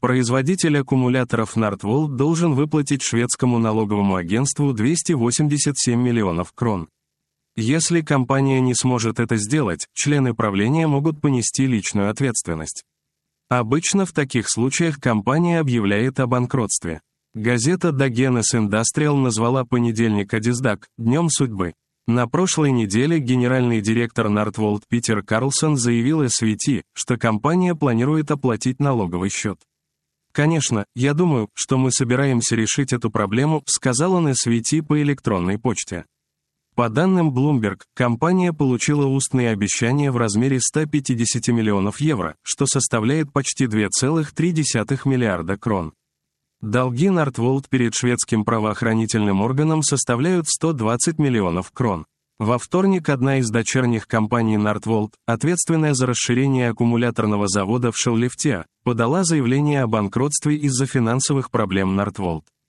Производитель аккумуляторов Nordvolt должен выплатить шведскому налоговому агентству 287 миллионов крон. Если компания не сможет это сделать, члены правления могут понести личную ответственность. Обычно в таких случаях компания объявляет о банкротстве. Газета Dagens Industrial назвала понедельник Адисдак «Днем судьбы». На прошлой неделе генеральный директор Nordvolt Питер Карлсон заявил SVT, что компания планирует оплатить налоговый счет. «Конечно, я думаю, что мы собираемся решить эту проблему», сказал он SVT по электронной почте. По данным Bloomberg, компания получила устные обещания в размере 150 миллионов евро, что составляет почти 2,3 миллиарда крон. Долги Nordvolt перед шведским правоохранительным органом составляют 120 миллионов крон. Во вторник одна из дочерних компаний Nordvolt, ответственная за расширение аккумуляторного завода в Skellefteå, подала заявление о банкротстве из-за финансовых проблем Nordvolt.